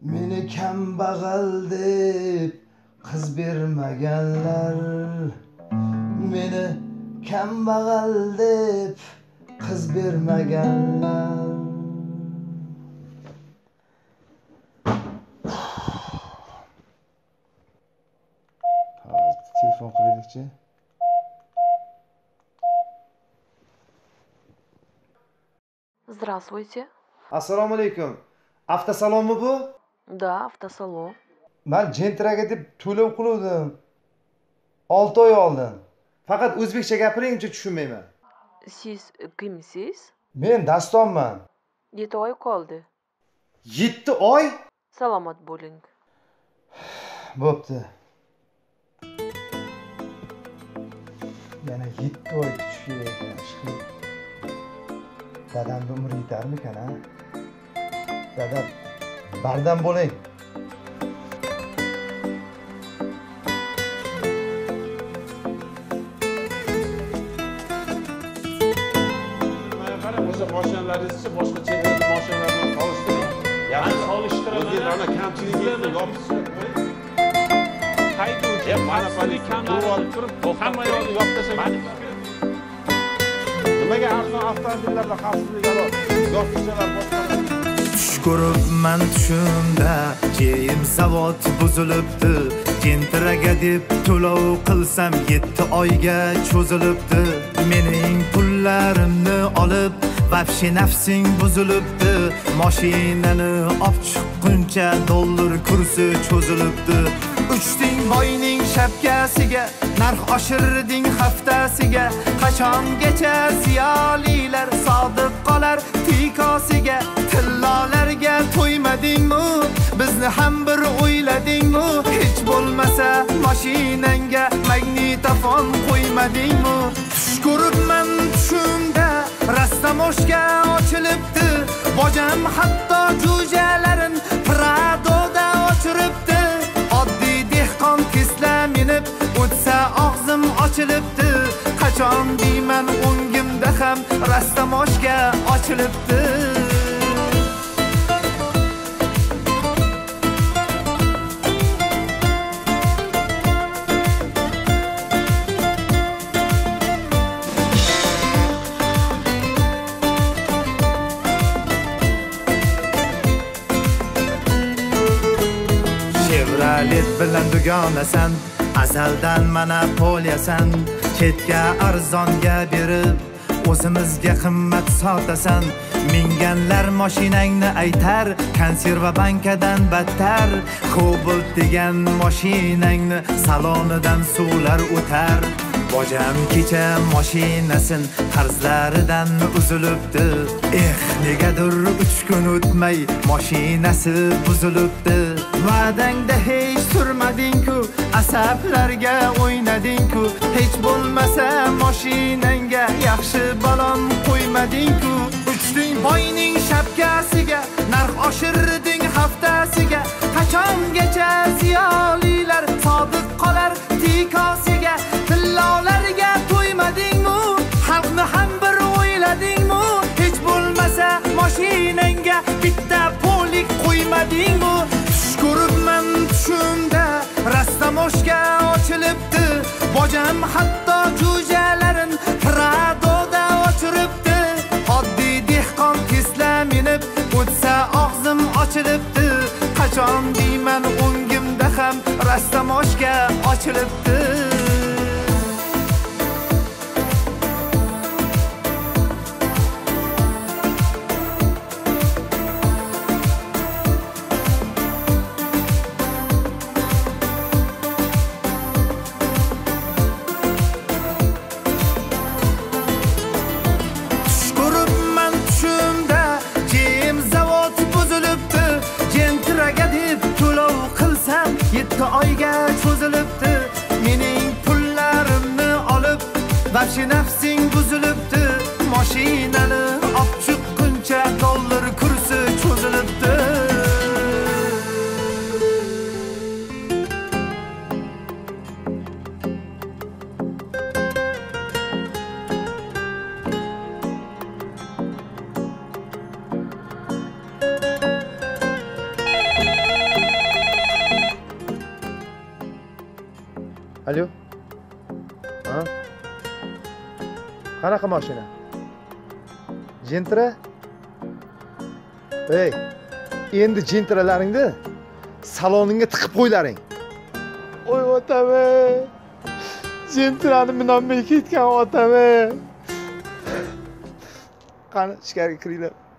Meni kambag'al deb qiz bermaganlar. Meni kambag'al deb qiz bermaganlar. Telefon qilaylikchi. Здравствуйте. Assalomu alaykum. Avtosalonmi bu? Да, автосалон. Men Gentraga deb to'lov qildim. 6 oy oldin. Faqat o'zbekcha gapiringchi tushunmayman. Siz kimsiz? Men Dastonman. 7 oy qoldi. 7 oy? Salomat bo'ling. Bo'pti. Yana 7 oy kutish kerak ekan. Ishqilib. Dadamni umri yetarmikan, ha? Dadam, bardam bo'ling. Mashinalarni boshqa cheklarni mashinalarni solishtiring. Yaxshi solishtiraman. O'zingizlarni kamchilikni yopishtirib qo'ying. Haydovchi mana kamchilik turib, hamma yo'lni yopib tashlagan. Nimaga arzon avtomobillarda xavfsizlik yopishchalar boshqalar? Tush ko'ribman tushimda, kiyim zavod buzilibdi. Gentraga deb to'lov qilsam 7 oyga cho'zilibdi. Mening pullarimni olib vafshi nafsing buzilibdi. Mashinani olib chiqquncha dollar kursi cho'zilibdi. Uchding boyning shapkasiga, narx oshirding haftasiga. Qachongacha ziyolilar sodiq qolar tikosiga? Tillolarga to'ymadingmi? Bizni ham bir o'yladingmi? Hech bo'lmasa mashinangga magnitofon qo'ymadingmi? Tush ko'ribman tushimda, rastamoshga ochilibdi. Bojam hatto jo'jalarin Pradoda ochiribdi. Oddiy dehqon Tesla minib o'tsa og'zim ochilibdi. Qachon deyman o'ngimda ham rastamoshga ochilibdi. Chevrolet bilan dugonasan, azaldan monopoliyasan. Chetga arzonga berib, o'zimizga qimmat sotasan. Minganlar mashinangni aytar, konserva bankadan battar. Cobalt degan mashinangni salonidan suvlar o'tar. Bojam kecha mashinasin qarzlaridan uzilibdi. Negadir 3 kun o'tmay mashinasi buzilibdi. Va'dangda hech turmading-ku, asablarga o'ynading-ku. Hech bo'lmasa mashinangga yaxshi balon qo'ymading-ku. Uchding boyning shapkasiga, narx oshirding haftasiga. Qachongacha ziyolilar sodiq qolar tikosiga? Tillolarga to'ymadingmi? Xalqni ham bir o'yladingmi? Hech bo'lmasa mashinangga bitta polik qo'ymadingmi? Tush ko'ribman tushimda, rastamoshga ochilibdi. Bojam hatto jo'jalarin Pradoda ochiribdi. Oddiy dehqon Tesla minib o'tsa og'zim ochilibdi. Qachon deyman o'ngimda ham rastamoshga ochilibdi. Oyga cho'zilibdi. Mening pullarimni olib vafshi nafsing buzilibdi. Mashinani olib chiqquncha dollar kursi cho'zilibdi. Alo. Ha? Qanaqa mashina? Gentra? Ey, endi gentralaringni saloningga tiqib qo'ylaring. Oy otame. Gentrani minolmay ketgan otame. Qani, ichkariga kiringlar.